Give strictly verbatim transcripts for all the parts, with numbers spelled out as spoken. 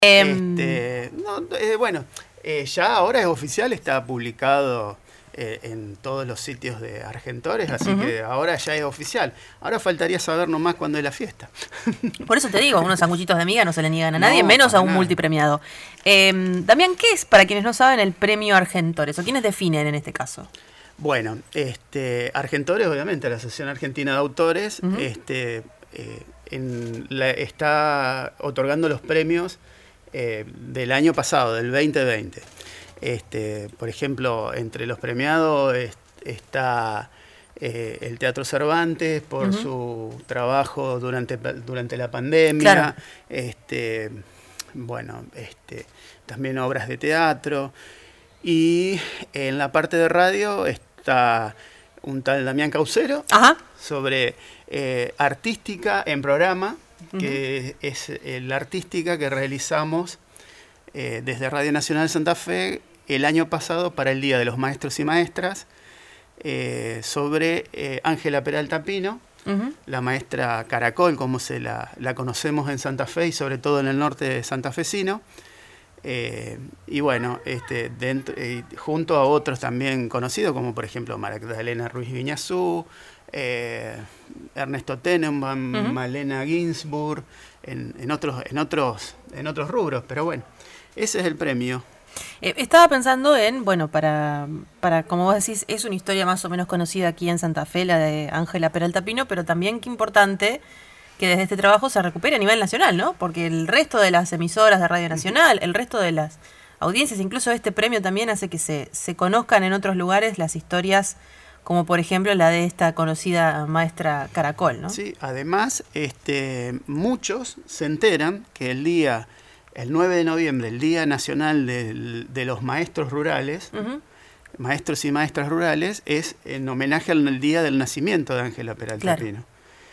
Este, no, eh, bueno, eh, ya ahora es oficial, está publicado eh, en todos los sitios de Argentores, así uh-huh. que ahora ya es oficial. Ahora faltaría saber nomás cuándo es la fiesta. Por eso te digo, unos sanguchitos de miga no se le niegan a nadie, no, menos a un nada. multipremiado. Eh, Damián, ¿qué es, para quienes no saben, el premio Argentores? ¿O quiénes definen en este caso? Bueno, este, Argentores, obviamente, la Asociación Argentina de Autores, uh-huh. este, eh, en la, está otorgando los premios eh, del año pasado, del veinte veinte. Este, por ejemplo, entre los premiados es, está eh, el Teatro Cervantes por uh-huh. su trabajo durante, durante la pandemia. Claro. Este, bueno, este, también obras de teatro. Y en la parte de radio está un tal Damián Caucero, Ajá. sobre eh, artística en programa, que uh-huh. es eh, la artística que realizamos eh, desde Radio Nacional Santa Fe el año pasado para el Día de los Maestros y Maestras, eh, sobre Ángela eh, Peralta Pino, uh-huh. la maestra Caracol, como se la, la conocemos en Santa Fe y sobre todo en el norte santafesino. Eh, y bueno, este, dentro, eh, junto a otros también conocidos, como por ejemplo Magdalena Ruiz Viñazú, eh, Ernesto Tenenbaum, uh-huh. Malena Ginsburg, en, en, otros, en, otros, en otros rubros, pero bueno, ese es el premio. Eh, estaba pensando en, bueno, para, para, como vos decís, es una historia más o menos conocida aquí en Santa Fe, la de Ángela Peralta Pino, pero también qué importante que desde este trabajo se recupere a nivel nacional, ¿no? Porque el resto de las emisoras de Radio Nacional, el resto de las audiencias, incluso este premio también hace que se, se conozcan en otros lugares las historias, como por ejemplo la de esta conocida maestra Caracol, ¿no? Sí, además, este, muchos se enteran que el día, el nueve de noviembre, el Día Nacional de, de los Maestros Rurales, uh-huh. maestros y maestras rurales, es en homenaje al día del nacimiento de Ángela Peralta claro. Pino.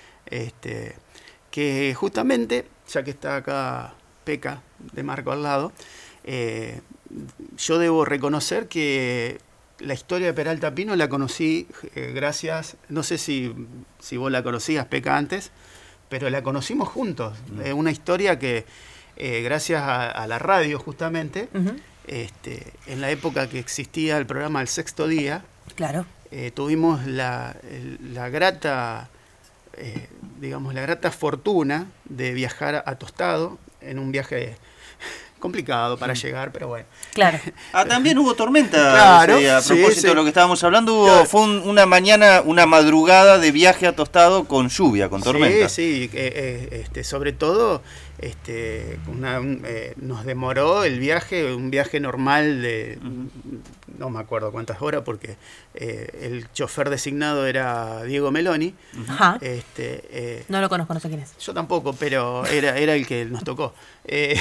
Este, que justamente, ya que está acá Peca de Marco al lado, eh, yo debo reconocer que la historia de Peralta Pino la conocí eh, gracias, no sé si, si vos la conocías, Peca, antes, pero la conocimos juntos. Es mm. eh, una historia que, eh, gracias a, a la radio justamente, uh-huh. este, en la época que existía el programa El Sexto Día, claro. eh, tuvimos la, el, la grata... Eh, digamos, la grata fortuna de viajar a Tostado en un viaje complicado para sí. llegar, pero bueno. Claro. Ah, también hubo tormenta. Claro. Ese día, a propósito sí, sí. de lo que estábamos hablando, hubo, claro. fue un, una mañana, una madrugada de viaje a Tostado con lluvia, con tormenta. Sí, sí. Eh, eh, este, sobre todo, este, una, un, eh, nos demoró el viaje, un viaje normal de... Uh-huh. No me acuerdo cuántas horas, porque eh, el chofer designado era Diego Meloni. Ajá. Este, eh, no lo conozco, no sé quién es. Yo tampoco, pero era, era el que nos tocó. Eh,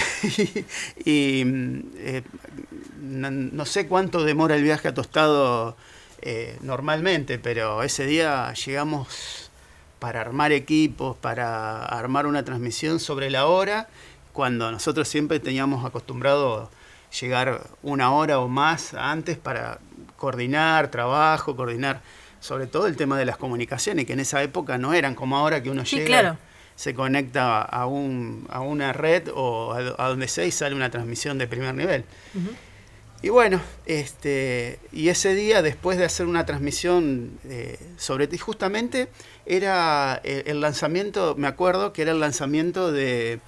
y y eh, no, no sé cuánto demora el viaje a Tostado eh, normalmente, pero ese día llegamos para armar equipos, para armar una transmisión sobre la hora, cuando nosotros siempre teníamos acostumbrado llegar una hora o más antes para coordinar trabajo, coordinar sobre todo el tema de las comunicaciones, que en esa época no eran como ahora que uno sí, llega, claro. se conecta a, un, a una red o a, a donde sea y sale una transmisión de primer nivel. Uh-huh. Y bueno, este, y ese día, después de hacer una transmisión eh, sobre ti, justamente era el, el lanzamiento, me acuerdo que era el lanzamiento de...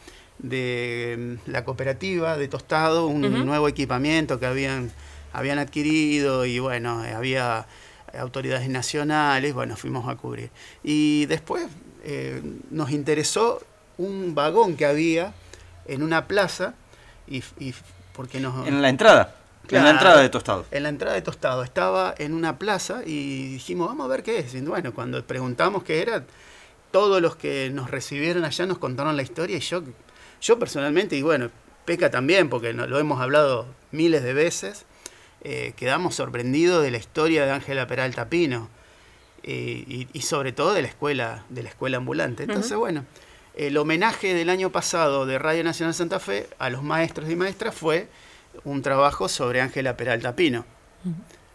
de la cooperativa de Tostado, un uh-huh. nuevo equipamiento que habían, habían adquirido y bueno, había autoridades nacionales, bueno, fuimos a cubrir. Y después eh, nos interesó un vagón que había en una plaza y, y porque nos... ¿En la entrada? Claro, en la entrada de Tostado. En la entrada de Tostado. Estaba en una plaza y dijimos, vamos a ver qué es. Y bueno, cuando preguntamos qué era, todos los que nos recibieron allá nos contaron la historia y yo... Yo personalmente, y bueno, Peca también, porque lo hemos hablado miles de veces, eh, quedamos sorprendidos de la historia de Ángela Peralta Pino eh, y, y sobre todo de la escuela, de la escuela ambulante. Entonces, uh-huh. bueno, el homenaje del año pasado de Radio Nacional Santa Fe a los maestros y maestras fue un trabajo sobre Ángela Peralta Pino. Uh-huh.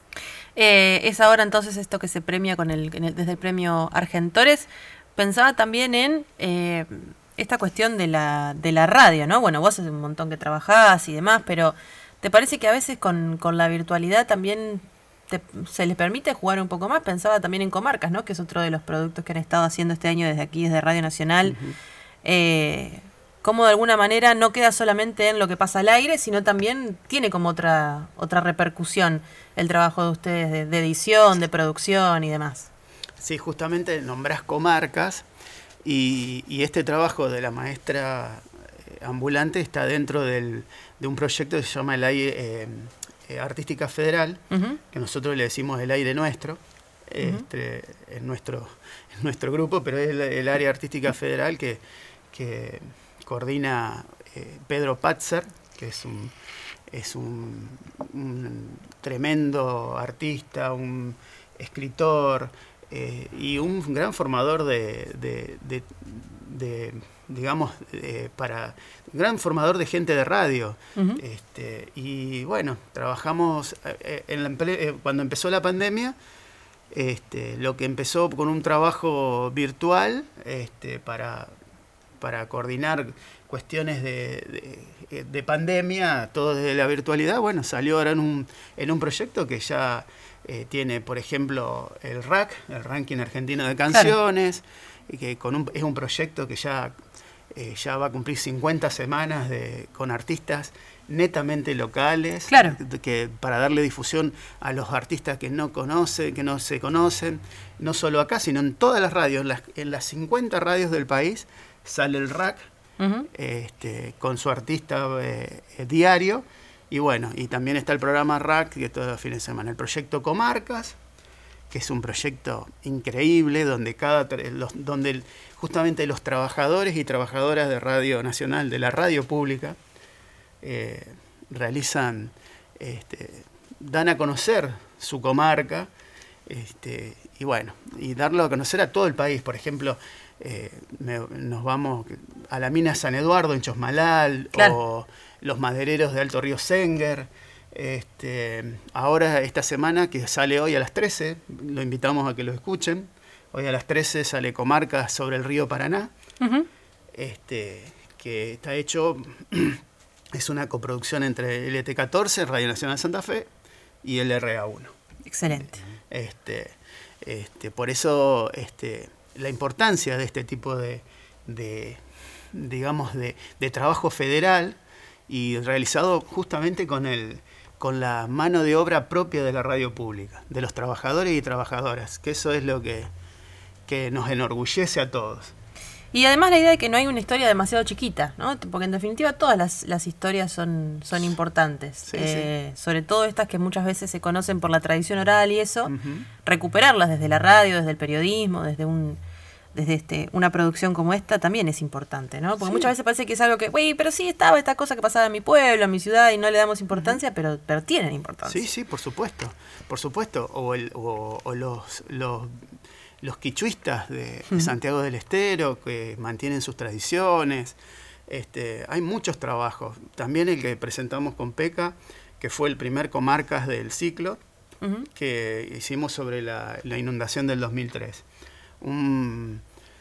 Eh, es ahora entonces esto que se premia con el, en el desde el premio Argentores. Pensaba también en... Eh, esta cuestión de la, de la radio, ¿no? Bueno, vos hace un montón que trabajás y demás, pero ¿te parece que a veces con, con la virtualidad también te, se les permite jugar un poco más? Pensaba también en Comarcas, ¿no? Que es otro de los productos que han estado haciendo este año desde aquí, desde Radio Nacional. Uh-huh. Eh, cómo de alguna manera no queda solamente en lo que pasa al aire, sino también tiene como otra, otra repercusión el trabajo de ustedes de, de edición, de producción y demás. Sí, justamente nombrás Comarcas y, y este trabajo de la maestra ambulante está dentro del, de un proyecto que se llama el aire eh, eh, Artística Federal, uh-huh. que nosotros le decimos el aire nuestro, uh-huh. este, en, nuestro, en nuestro grupo, pero es el, el área artística federal que, que coordina eh, Pedro Patzer, que es un, es un, un tremendo artista, un escritor eh, y un gran formador de, de, de, de digamos, eh, para un gran formador de gente de radio. Uh-huh. este, y bueno, trabajamos eh, en la, eh, cuando empezó la pandemia, este, lo que empezó con un trabajo virtual este, para, para coordinar cuestiones de, de, de pandemia, todo desde la virtualidad, bueno, salió ahora en un, en un proyecto que ya eh, tiene, por ejemplo, el R A C, el Ranking Argentino de Canciones, claro. y que con un, es un proyecto que ya Eh, ya va a cumplir cincuenta semanas de, con artistas netamente locales, claro. que, para darle difusión a los artistas que no conocen, que no se conocen, no solo acá, sino en todas las radios, en las, en las cincuenta radios del país sale el R A C uh-huh. este, con su artista eh, diario, y bueno, y también está el programa R A C que todos los fines de semana, el proyecto Comarcas, que es un proyecto increíble donde cada los, donde el, justamente los trabajadores y trabajadoras de Radio Nacional, de la radio pública, eh, realizan, este, dan a conocer su comarca, este, y bueno, y darlo a conocer a todo el país. Por ejemplo, eh, me, nos vamos a la mina San Eduardo en Chosmalal, claro. o los madereros de Alto Río Senguer. Este, ahora esta semana, que sale hoy a las trece, lo invitamos a que lo escuchen. Hoy a las trece sale Comarcas sobre el río Paraná, uh-huh. este, que está hecho, es una coproducción entre L T catorce, Radio Nacional Santa Fe, y el R A uno. Excelente. Este, este, por eso este, la importancia de este tipo de, de digamos, de, de trabajo federal y realizado justamente con el con la mano de obra propia de la radio pública, de los trabajadores y trabajadoras, que eso es lo que, que nos enorgullece a todos. Y además la idea de que no hay una historia demasiado chiquita, ¿no? Porque en definitiva todas las, las historias son, son importantes, sí, eh, sí. sobre todo estas que muchas veces se conocen por la tradición oral y eso, uh-huh. recuperarlas desde la radio, desde el periodismo, desde un... desde este una producción como esta también es importante, ¿no? Porque sí. muchas veces parece que es algo que, güey, pero sí estaba esta cosa que pasaba en mi pueblo, en mi ciudad, y no le damos importancia, uh-huh. pero, pero tienen importancia. Sí, sí, por supuesto, por supuesto. O, el, o, o los, los, los quichuistas de, uh-huh. de Santiago del Estero, que mantienen sus tradiciones. Este, hay muchos trabajos. También el que presentamos con Peca, que fue el primer Comarcas del ciclo, uh-huh. que hicimos sobre la, la inundación del dos mil tres. Un,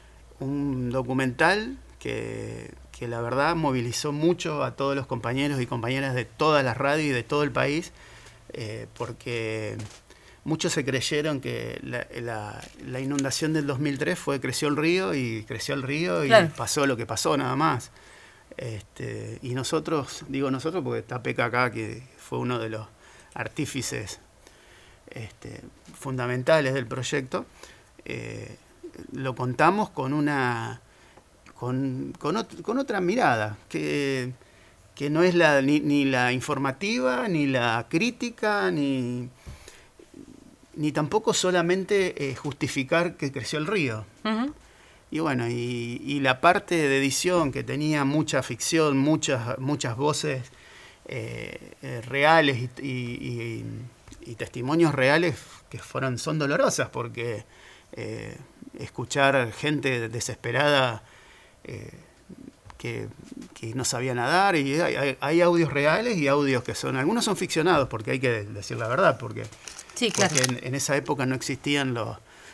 un documental que, que la verdad movilizó mucho a todos los compañeros y compañeras de todas las radios y de todo el país, eh, porque muchos se creyeron que la, la, la inundación del dos mil tres fue creció el río y creció el río y claro. pasó lo que pasó nada más. Este, y nosotros, digo nosotros porque está Peca acá, que fue uno de los artífices este, fundamentales del proyecto, eh, lo contamos con una con, con, ot- con otra mirada que, que no es la ni, ni la informativa ni la crítica ni ni tampoco solamente eh, justificar que creció el río. Uh-huh. Y bueno, y, y la parte de edición que tenía mucha ficción, muchas muchas voces eh, eh, reales y, y, y, y testimonios reales que fueron son dolorosas porque eh, escuchar gente desesperada eh, que, que no sabía nadar, y hay, hay, hay audios reales y audios que son, algunos son ficcionados porque hay que decir la verdad, porque, sí, claro. porque en, en esa época no existían los,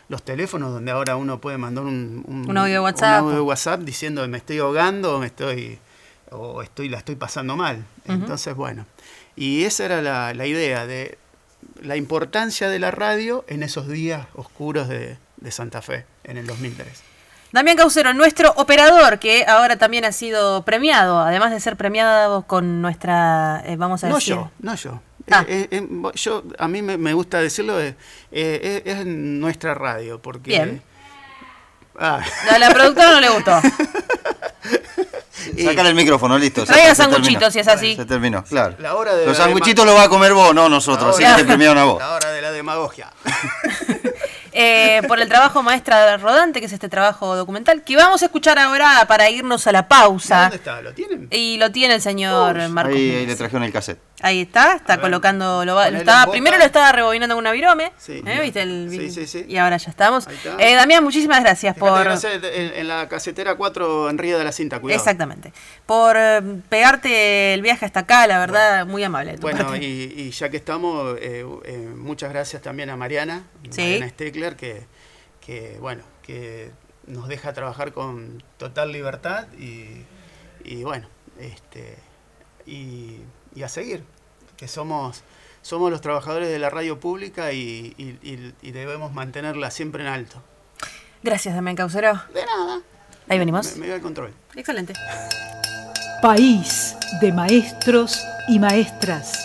los teléfonos donde ahora uno puede mandar un, un, un audio de WhatsApp, un audio de WhatsApp diciendo me estoy ahogando o me estoy o estoy la estoy pasando mal. Uh-huh. Entonces, bueno, y esa era la, la idea de la importancia de la radio en esos días oscuros de, de Santa Fe en el dos mil tres. Damián Caucero, nuestro operador, que ahora también ha sido premiado, además de ser premiado con nuestra, eh, vamos a no decir... No yo, no yo. Ah. Eh, eh, eh, yo, a mí me, me gusta decirlo, eh, eh, es nuestra radio, porque... Bien. Ah. A la productora no le gustó. Sácale el micrófono, listo. Traiga sanguchitos si es así. Se terminó, claro. La hora de Los la sanguchitos los va a comer vos, no nosotros, así que te premiaron a vos. La hora de la demagogia. Eh, por el trabajo Maestra Rodante, que es este trabajo documental, que vamos a escuchar ahora para irnos a la pausa. ¿Dónde está? ¿Lo tienen? Y lo tiene el señor Uy, Marcos. Ahí, ahí le trajeron el cassette. Ahí está, está ver, colocando, lo, va, lo estaba, primero lo estaba rebobinando con una virome, sí, ¿eh? ¿Viste el, sí, sí, sí. Y ahora ya estamos. Está. Eh, Damián, muchísimas gracias Fíjate por... que no sé, en, en la casetera cuatro en Río de la Cinta, cuidado. Exactamente. Por eh, pegarte el viaje hasta acá, la verdad, bueno, muy amable. De tu bueno, parte. y, y ya que estamos, eh, eh, muchas gracias también a Mariana, sí. Mariana Steckler, que, que, bueno, que nos deja trabajar con total libertad y, y bueno, este, y, y a seguir, que somos, somos los trabajadores de la radio pública y, y, y, y debemos mantenerla siempre en alto. Gracias, Damián Caucero. De nada. Ahí venimos. Me, me voy al control. Excelente. País de maestros y maestras.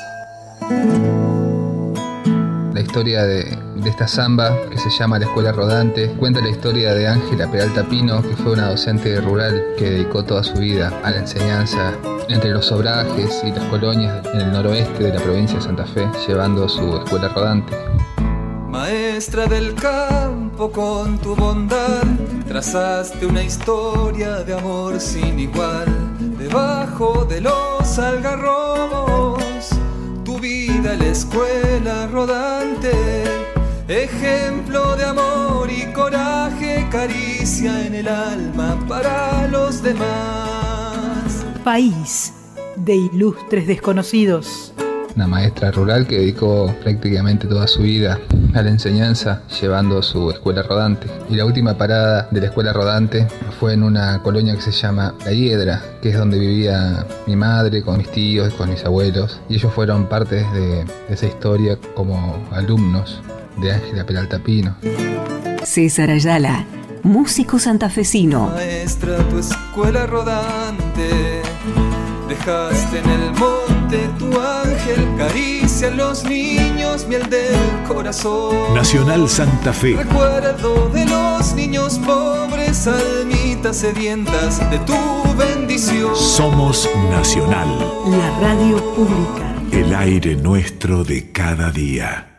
La historia de, de esta samba, que se llama La Escuela Rodante, cuenta la historia de Ángela Peralta Pino, que fue una docente rural que dedicó toda su vida a la enseñanza entre los obrajes y las colonias en el noroeste de la provincia de Santa Fe, llevando su Escuela Rodante. Maestra del campo, con tu bondad trazaste una historia de amor sin igual. Debajo de los algarrobos, tu vida, la Escuela Rodante, ejemplo de amor y coraje, caricia en el alma para los demás. País de ilustres desconocidos. Una maestra rural que dedicó prácticamente toda su vida a la enseñanza, llevando su Escuela Rodante. Y la última parada de la Escuela Rodante fue en una colonia que se llama La Hiedra, que es donde vivía mi madre, con mis tíos, con mis abuelos. Y ellos fueron parte de, de esa historia como alumnos de Ángela Peralta Pino. César Ayala, músico santafesino. Maestra, tu Escuela Rodante, dejaste en el monte tu ángel, caricia a los niños, miel del corazón. Nacional Santa Fe. Recuerdo de los niños pobres, almitas sedientas de tu bendición. Somos Nacional. La radio pública. El aire nuestro de cada día.